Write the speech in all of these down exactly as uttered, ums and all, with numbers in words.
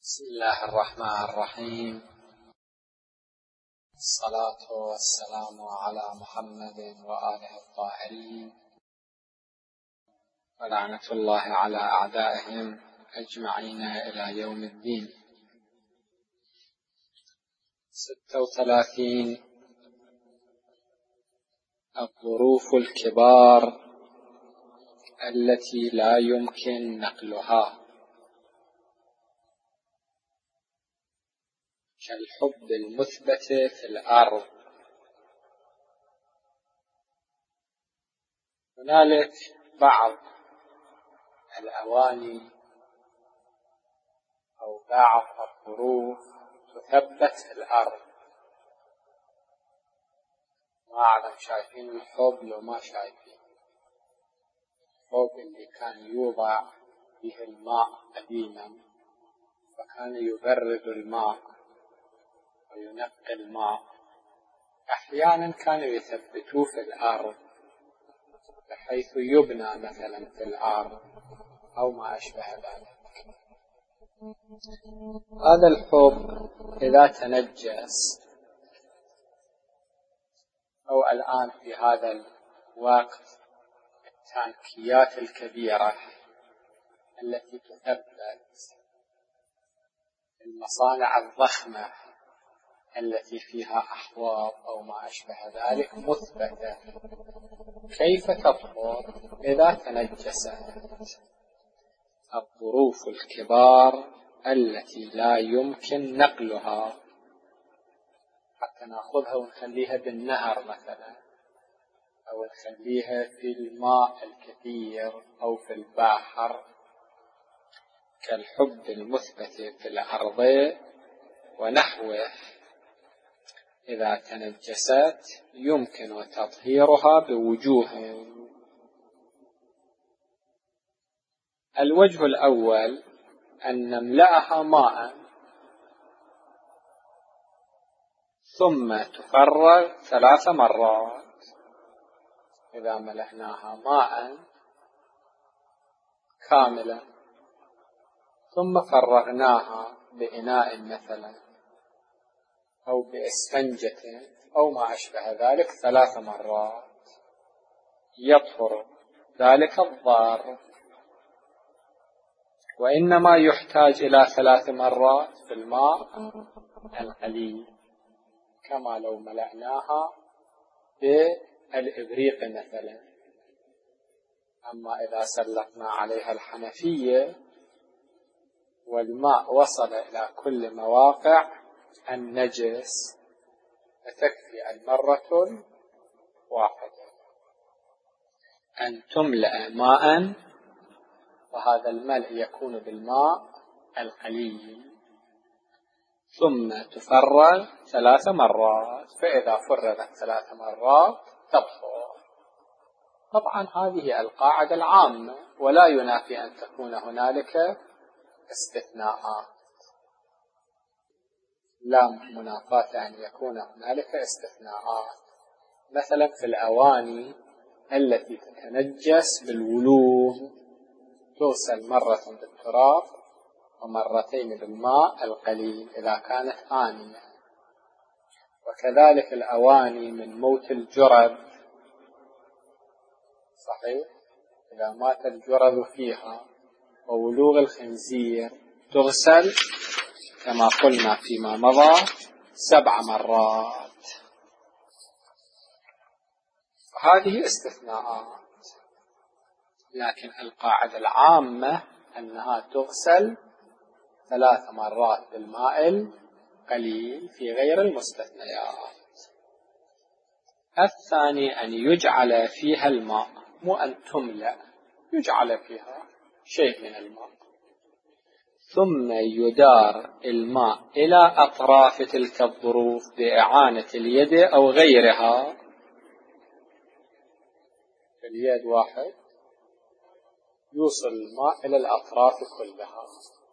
بسم الله الرحمن الرحيم. الصلاة والسلام على محمد وآله الطاهرين، ولعنة الله على أعدائهم أجمعين إلى يوم الدين. ستة وثلاثين. الظروف الكبار التي لا يمكن نقلها، كالحب المثبت في الأرض. هنالك بعض الأواني أو بعض الظروف تثبت في الأرض، ما أعلم شايفين الحب لو ما شايفين. الحب اللي كان يوضع به الماء قديما، فكان يبرد الماء وينقي الماء. أحيانا كانوا يثبتوه في الأرض بحيث يبنى مثلا في الأرض أو ما أشبه ذلك. هذا الحب إذا تنجس، أو الآن في هذا الوقت التانكيات الكبيرة التي تثبت، المصانع الضخمة التي فيها أحواض أو ما أشبه ذلك مثبتة، كيف تطهر إذا تنجست؟ الظروف الكبار التي لا يمكن نقلها، حتى نأخذها ونخليها بالنهر مثلا، أو نخليها في الماء الكثير أو في البحر، كالحب المثبت في الأرض ونحوه، إذا تنجست يمكن تطهيرها بوجوه. الوجه الأول أن نملأها ماء ثم تفرغ ثلاث مرات. إذا ملأناها ماء كاملا ثم فرغناها بإناء مثلا أو بإسفنجة أو ما أشبه ذلك ثلاث مرات، يطهر ذلك الضار. وإنما يحتاج إلى ثلاث مرات في الماء القليل، كما لو ملأناها بالإبريق مثلا. أما إذا سلقنا عليها الحنفية والماء وصل إلى كل مواقع النجس، فتكفي المرة واحدة أن تملأ ماء، وهذا الملء يكون بالماء القليل، ثم تفرغ ثلاث مرات. فإذا فرغت ثلاث مرات تطهر. طبعا هذه القاعدة العامة، ولا ينافي أن تكون هنالك استثناءات، لا منافاة أن يكون هنالك استثناءات. مثلا في الأواني التي تتنجس بالولوغ تغسل مرة بالتراب ومرتين بالماء القليل إذا كانت آنية. وكذلك الأواني من موت الجرذ، صحيح، إذا مات الجرذ فيها وولوغ الخنزير تغسل كما قلنا فيما مضى سبع مرات. هذه استثناءات، لكن القاعدة العامة أنها تغسل ثلاث مرات بالماء القليل في غير المستثنيات. الثاني أن يجعل فيها الماء، مو أن تملأ، يجعل فيها شيء من الماء، ثم يدار الماء إلى أطراف تلك الظروف بإعانة اليد أو غيرها. اليد واحد يوصل الماء إلى الأطراف كلها،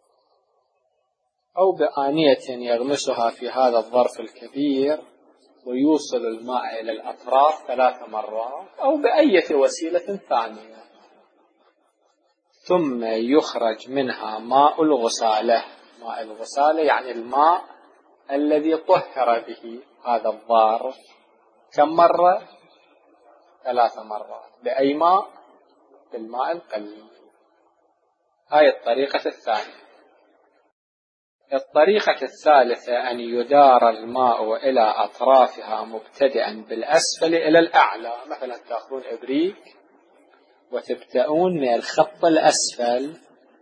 أو بآنية يغمسها في هذا الظرف الكبير ويوصل الماء إلى الأطراف ثلاث مرات، أو بأية وسيلة ثانية، ثم يخرج منها ماء الغسالة، ماء الغسالة يعني الماء الذي طهر به هذا الضار كم مرة؟ ثلاث مرات. بأي ماء؟ بالماء القليل. هاي الطريقة الثانية. الطريقة الثالثة أن يدار الماء إلى أطرافها مبتدئا بالأسفل إلى الأعلى. مثلا تأخذون إبريق وتبدأون من الخط الأسفل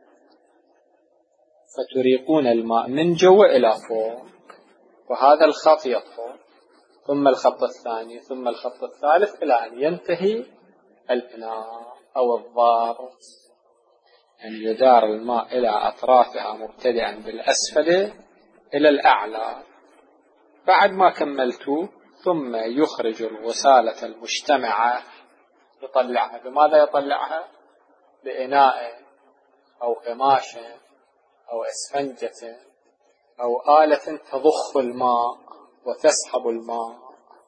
فتريقون الماء من جوا إلى فوق، وهذا الخط يطفو، ثم الخط الثاني، ثم الخط الثالث، إلى أن ينتهي الإناء أو الضار. أن يدار الماء إلى أطرافها مبتدئا بالأسفل إلى الأعلى. بعد ما كملتوا ثم يخرج الغسالة المجتمعة، يطلعها. بماذا يطلعها؟ بإناء أو قماشة أو إسفنجة أو آلة تضخ الماء وتسحب الماء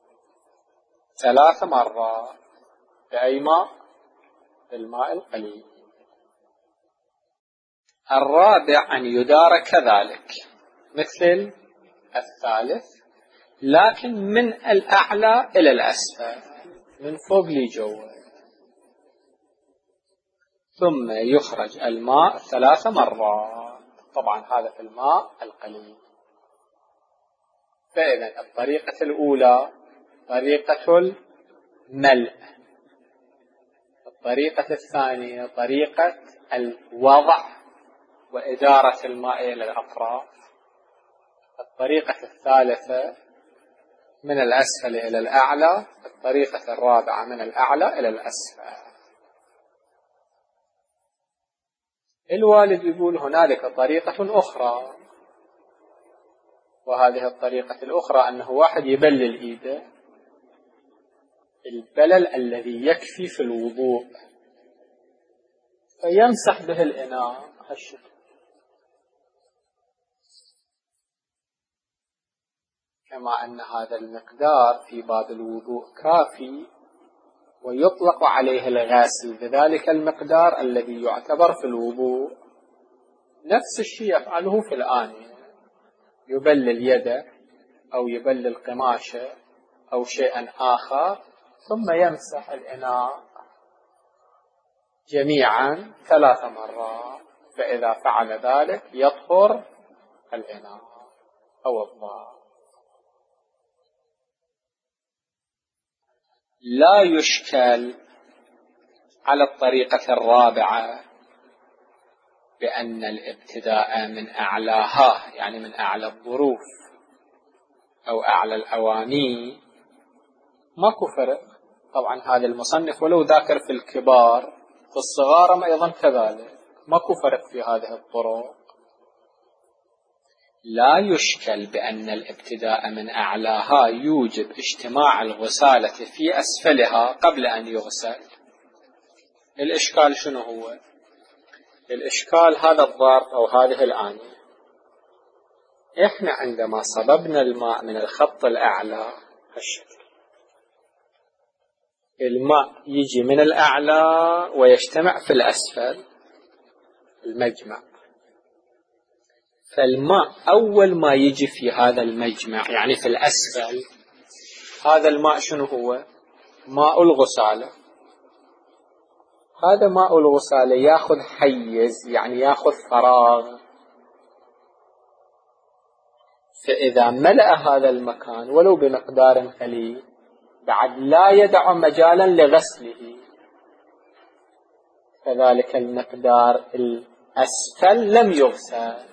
ثلاث مرات. بأي ماء؟ بالماء القليل. الرابع أن يدار كذلك مثل الثالث، لكن من الأعلى إلى الأسفل، من فوق لجوا، ثم يخرج الماء ثلاث مرات. طبعا هذا في الماء القليل. فإذا الطريقة الأولى طريقة الملء، الطريقة الثانية طريقة الوضع وإدارة الماء إلى الأطراف، الطريقة الثالثة من الأسفل إلى الأعلى، الطريقة الرابعة من الأعلى إلى الأسفل. الوالد يقول هنالك طريقة أخرى، وهذه الطريقة الأخرى أنه واحد يبلل إيده البلل الذي يكفي في الوضوء فيمسح به الإناء هالشكل، كما أن هذا المقدار في باب الوضوء كافي ويطلق عليه الغسل بذلك المقدار الذي يعتبر في الوضوء. نفس الشيء يفعله في الآنية، يبلل يده أو يبلل قماشة أو شيئا آخر ثم يمسح الإناء جميعا ثلاث مرات، فإذا فعل ذلك يطهر الإناء أو الضار. لا يشكل على الطريقة الرابعة بأن الابتداء من أعلاها، يعني من أعلى الظروف أو أعلى الأواني، ماكو فرق. طبعا هذا المصنف ولو ذاكر في الكبار في الصغار أيضا كذلك، ماكو فرق في هذه الطرق. لا يشكل بأن الابتداء من أعلاها يوجب اجتماع الغسالة في أسفلها قبل أن يغسل. الإشكال شنو هو؟ الإشكال هذا الضار أو هذه الآنية، إحنا عندما صببنا الماء من الخط الأعلى هالشكل، الماء يجي من الأعلى ويجتمع في الأسفل المجمع، فالماء أول ما يجي في هذا المجمع يعني في الأسفل، هذا الماء شنو هو؟ ماء الغسالة. هذا ماء الغسالة يأخذ حيز، يعني يأخذ فراغ، فإذا ملأ هذا المكان ولو بمقدار قليل بعد لا يدع مجالا لغسله، كذلك المقدار الأسفل لم يغسل.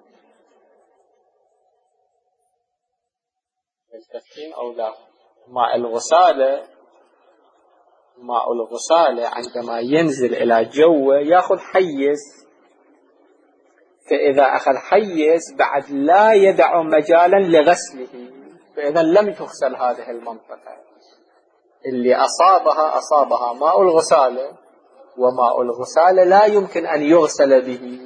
التفهيم أو لا؟ ماء الغسالة ماء الغسالة عندما ينزل إلى جوه يأخذ حيز، فإذا أخذ حيز بعد لا يدع مجالا لغسله، فإذا لم تغسل هذه المنطقة اللي أصابها أصابها ماء الغسالة، وماء الغسالة لا يمكن أن يغسل به.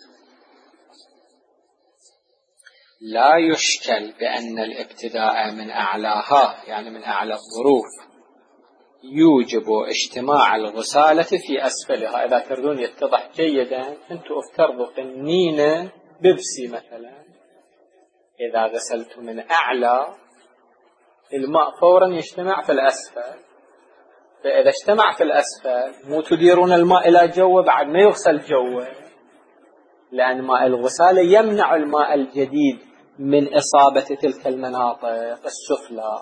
لا يشكل بأن الابتداء من أعلاها يعني من أعلى الظروف يوجب اجتماع الغسالة في أسفلها. إذا تريدون يتضح جيدا أنتم افترضوا قنينة بيبسي مثلا، إذا غسلت من أعلى الماء فورا يجتمع في الأسفل، فإذا اجتمع في الأسفل مو تديرون الماء إلى جوه بعد ما يغسل جوه، لأن ماء الغسالة يمنع الماء الجديد من إصابة تلك المناطق السفلى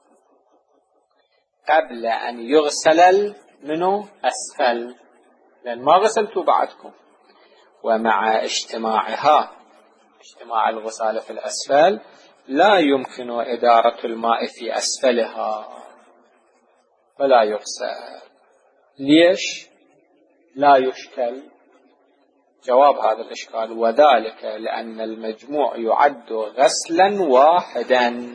قبل أن يغسل منه أسفل، لأن ما غسلتوا بعدكم. ومع اجتماعها اجتماع الغسالة في الأسفل لا يمكن إدارة الماء في أسفلها فلا يغسل. ليش؟ لا يشكل. جواب هذا الإشكال: وذلك لأن المجموع يعد غسلا واحدا.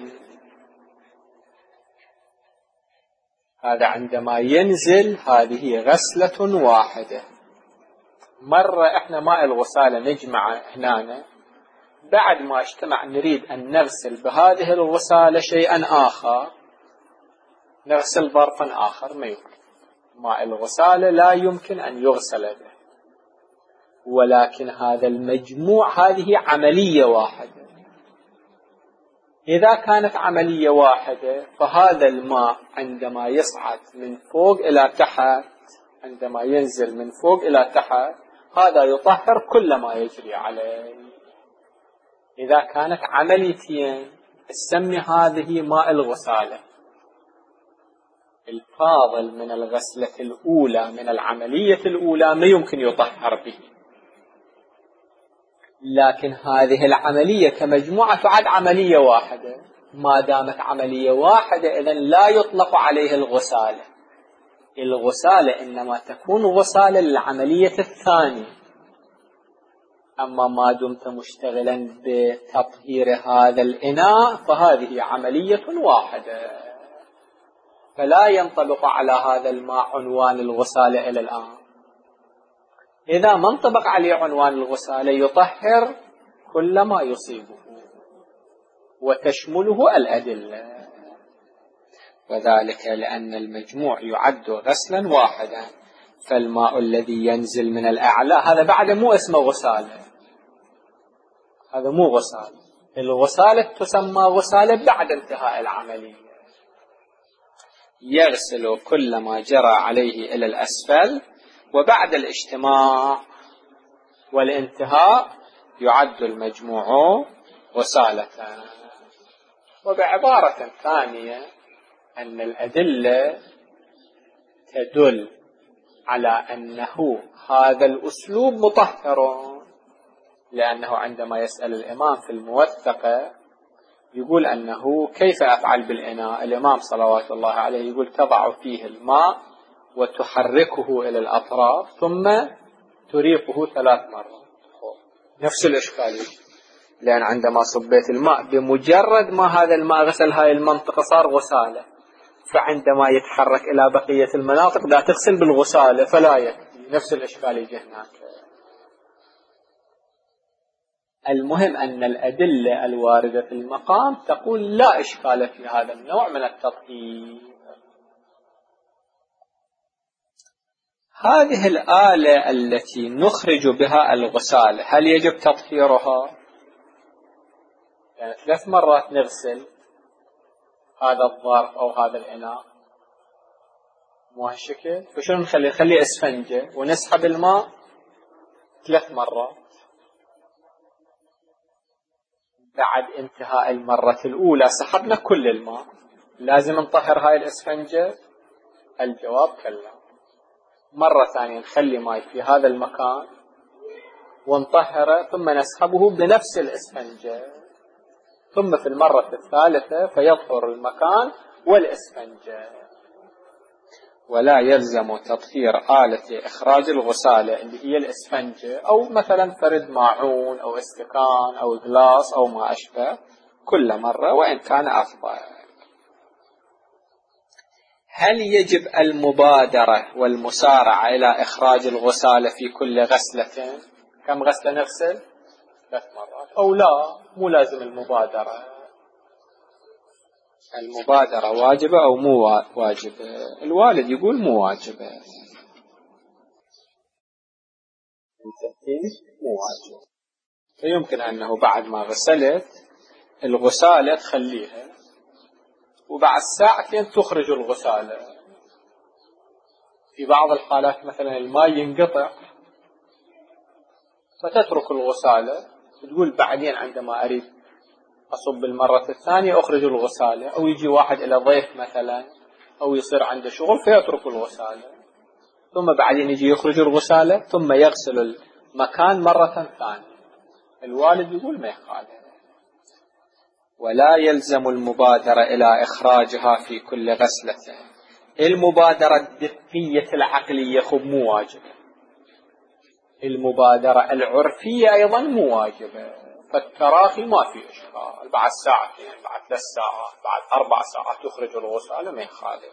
هذا عندما ينزل هذه غسلة واحدة. مرة إحنا ماء الغسالة نجمع هنا، بعد ما اجتمع نريد أن نغسل بهذه الغسالة شيئا آخر، نغسل ظرفا آخر، ما يمكن. ماء الغسالة لا يمكن أن يغسل به، ولكن هذا المجموع هذه عملية واحدة. إذا كانت عملية واحدة فهذا الماء عندما يصعد من فوق إلى تحت، عندما ينزل من فوق إلى تحت، هذا يطهر كل ما يجري عليه. إذا كانت عمليتين نسمي هذه ماء الغسالة. الفاضل من الغسلة الأولى من العملية الأولى ما يمكن يطهر به، لكن هذه العملية كمجموعة تعد عملية واحدة. ما دامت عملية واحدة إذن لا يطلق عليه الغسالة. الغسالة إنما تكون غسالة للعملية الثانية. أما ما دمت مشتغلا بتطهير هذا الإناء فهذه عملية واحدة، فلا ينطبق على هذا الماء عنوان الغسالة إلى الآن. إذا ما انطبق عليه عنوان الغسالة يطهر كل ما يصيبه وتشمله الأدلة. وذلك لأن المجموع يعد غسلا واحدا، فالماء الذي ينزل من الأعلى هذا بعد مو اسمه غسالة، هذا مو غسالة. الغسالة تسمى غسالة بعد انتهاء العملية. يغسل كل ما جرى عليه إلى الأسفل، وبعد الاجتماع والانتهاء يعد المجموع غسالة. وبعبارة ثانية أن الأدلة تدل على أنه هذا الأسلوب مطهر، لأنه عندما يسأل الإمام في الموثقة يقول أنه كيف أفعل بالإناء، الإمام صلوات الله عليه يقول تضع فيه الماء وتحركه إلى الأطراف ثم تريقه ثلاث مرات. نفس الإشكالية، لأن عندما صبيت الماء بمجرد ما هذا الماء غسل هاي المنطقة صار غسالة، فعندما يتحرك إلى بقية المناطق لا تغسل بالغسالة فلا يكفي. نفس الإشكالية هناك. المهم أن الأدلة الواردة في المقام تقول لا إشكال في هذا النوع من التطهير. هذه الآلة التي نخرج بها الغسالة هل يجب تطهيرها؟ يعني ثلاث مرات نغسل هذا الظرف أو هذا الإناء، مو هالشكل، فشو نخلي؟ نخلي إسفنجة ونسحب الماء ثلاث مرات. بعد انتهاء المرة الأولى سحبنا كل الماء، لازم نطهر هاي الإسفنجة؟ الجواب كلا. مرة ثانية نخلي ماء في هذا المكان ونطهره ثم نسحبه بنفس الإسفنجة، ثم في المرة الثالثة فيطهر المكان والإسفنجة. ولا يلزم تطهير آلة إخراج الغسالة اللي هي الإسفنجة أو مثلا فرد ماعون أو استكان أو غلاس أو ما أشبه كل مرة، وإن كان أفضل. هل يجب المبادرة والمسارعة إلى إخراج الغسالة في كل غسلة؟ كم غسلة نغسل؟ ثلاث مرات. أو لا، مو لازم المبادرة. المبادرة واجبة أو مو واجبة؟ الوالد يقول مو واجبة، مو واجبة. فيمكن أنه بعد ما غسلت الغسالة تخليها وبعد ساعتين تخرج الغسالة. في بعض الحالات مثلا الماء ينقطع فتترك الغسالة، تقول بعدين عندما أريد أصب المرة الثانية أخرج الغسالة، أو يجي واحد إلى ضيف مثلا أو يصير عنده شغل فيترك الغسالة، ثم بعدين يجي يخرج الغسالة ثم يغسل المكان مرة ثانية. الوالد يقول ما يخالف. ولا يلزم المبادرة إلى إخراجها في كل غسلة. المبادرة الدقية العقلية خب مو واجبة، المبادرة العرفية أيضا مو واجبة. فالتراخي ما في إشكال، بعد ساعتين بعد ثلاث ساعات بعد أربع ساعات تخرج الغسالة ما يخالف.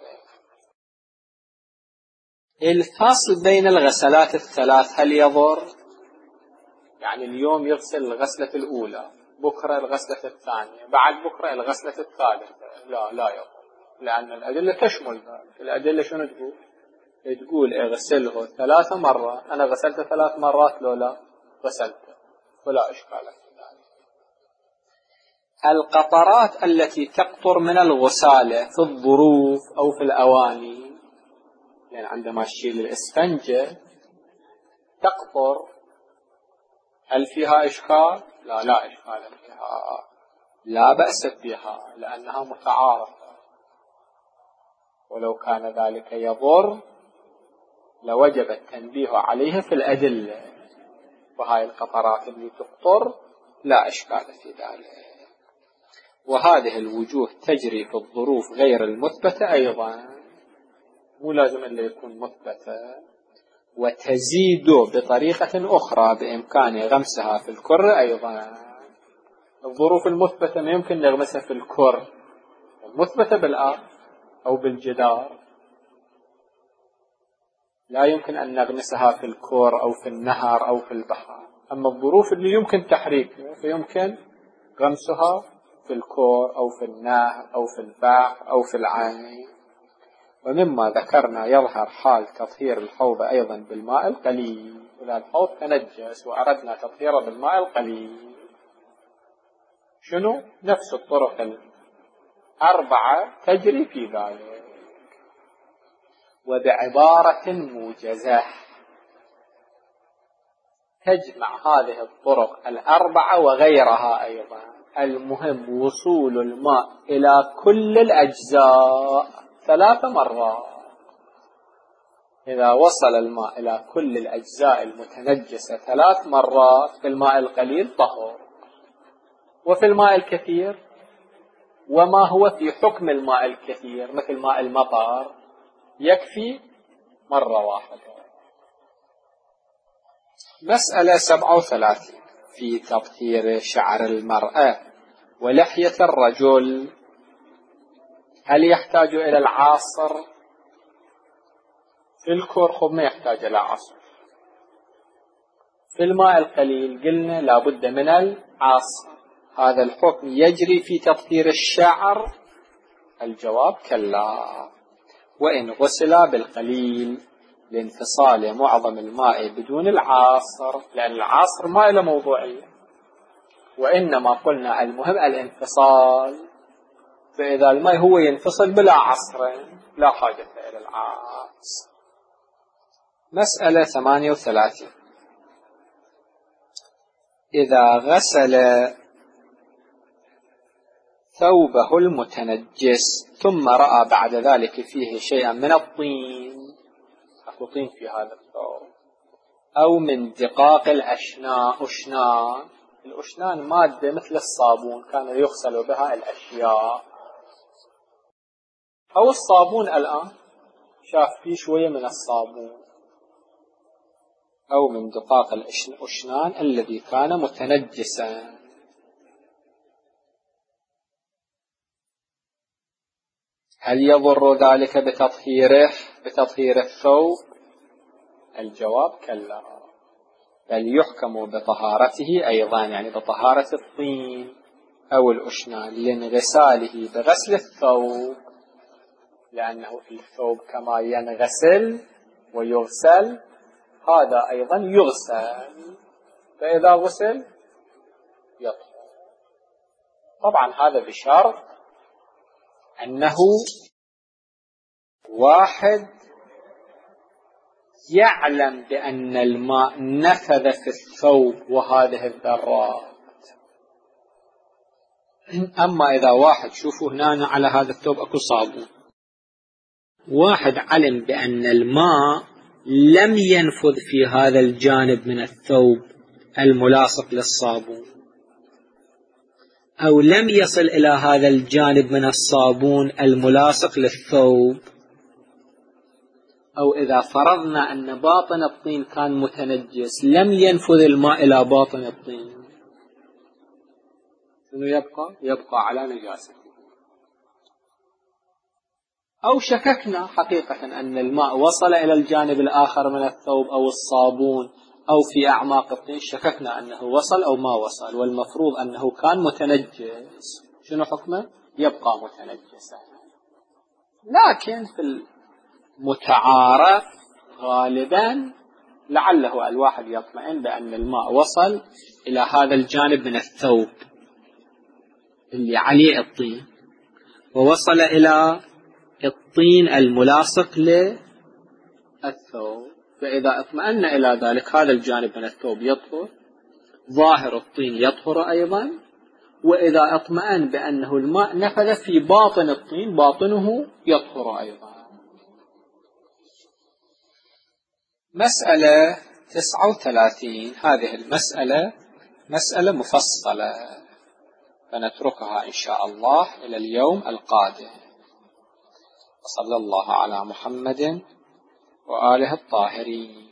الفصل بين الغسلات الثلاث هل يضر؟ يعني اليوم يغسل الغسلة الأولى، بكرة الغسلة الثانية، بعد بكرة الغسلة الثالثة، لا لا يضر، لأن الأدلة تشمل ذلك. الأدلة شنو تقول؟ تقول اغسله ثلاث مرات، أنا غسلت ثلاث مرات لو لا غسلته فلا إشكال في ذلك. القطرات التي تقطر من الغسالة في الظروف أو في الأواني، يعني عندما تشيل الإسفنجة تقطر، هل فيها إشكال؟ لا لا إشكال فيها، لا بأس بها لأنها متعارفة. ولو كان ذلك يضر لوجب التنبيه عليها في الأدلة، وهاي القطرات اللي تقطر لا إشكال في ذلك. وهذه الوجوه تجري في الظروف غير المثبتة أيضا، مو لازم إلا يكون مثبتة. وتزيد بطريقة أخرى بإمكان غمسها في الكر أيضا. الظروف المثبتة ما يمكن نغمسها في الكر، المثبتة بالآب أو بالجدار لا يمكن أن نغمسها في الكور أو في النهر أو في البحر. أما الظروف اللي يمكن تحريكها فيمكن غمسها في الكور أو في النهر أو في البحر أو في العين. ومما ذكرنا يظهر حال تطهير الحوض أيضا بالماء القليل. إذا الحوض تنجس وأردنا تطهيره بالماء القليل، شنو؟ نفس الطرق الأربعة تجري في ذلك. وبعبارة موجزة تجمع هذه الطرق الأربعة وغيرها أيضا. المهم وصول الماء إلى كل الأجزاء ثلاث مرات. إذا وصل الماء إلى كل الأجزاء المتنجسة ثلاث مرات في الماء القليل طهر. وفي الماء الكثير، وما هو في حكم الماء الكثير مثل ماء المطر، يكفي مرة واحدة. مسألة سبعة وثلاثين في تطهير شعر المرأة ولحية الرجل. هل يحتاج إلى العاصر؟ في الكرخب ما يحتاج إلى عصر. في الماء القليل قلنا لابد من العاصر. هذا الحكم يجري في تطهير الشعر؟ الجواب كلا. وإن غسل بالقليل لانفصال معظم الماء بدون العاصر، لأن العاصر ما له موضوعية، وإنما قلنا المهم الانفصال. فإذا الماء هو ينفصل بلا عصر لا حاجة إلى العاصر. مسألة ثمانية وثلاثين إذا غسل ثوبه المتنجس ثم رأى بعد ذلك فيه شيئا من الطين، أكو طين في هذا الثوب، أو من دقاق الأشنان. أشنان الأشنان مادة مثل الصابون كان يغسل بها الأشياء، أو الصابون الآن شاف فيه شوية من الصابون، أو من دقاق الأشنان الذي كان متنجسا. هل يضر ذلك بتطهيره بتطهير الثوب؟ الجواب كلا، بل يحكم بطهارته أيضا، يعني بطهارة الطين أو الأشنان لانغساله بغسل الثوب، لأنه الثوب كما ينغسل ويغسل هذا أيضا يغسل. فإذا غسل يطهر. طبعا هذا بشرط أنه واحد يعلم بأن الماء نفذ في الثوب وهذه الذرات. أما إذا واحد شوفوا هنا على هذا الثوب أكو صابون، واحد علم بأن الماء لم ينفذ في هذا الجانب من الثوب الملاصق للصابون، أو لم يصل إلى هذا الجانب من الصابون الملاصق للثوب، أو إذا فرضنا أن باطن الطين كان متنجس لم ينفذ الماء إلى باطن الطين، شنو يبقى؟ يبقى على نجاسته. أو شككنا حقيقة أن الماء وصل إلى الجانب الآخر من الثوب أو الصابون أو في أعماق الطين، شككنا أنه وصل أو ما وصل، والمفروض أنه كان متنجس، شنو حكمه؟ يبقى متنجسا. لكن في المتعارف غالبا لعله الواحد يطمئن بأن الماء وصل إلى هذا الجانب من الثوب اللي عليه الطين، ووصل إلى الطين الملاصق للثوب، فإذا اطمأن إلى ذلك هذا الجانب من الثوب يطهر، ظاهر الطين يطهر أيضا. وإذا اطمأن بأنه الماء نفذ في باطن الطين باطنه يطهر أيضا. مسألة تسعة وثلاثين، هذه المسألة مسألة مفصلة فنتركها إن شاء الله إلى اليوم القادم. وصلى الله على محمد وآله الطاهرين.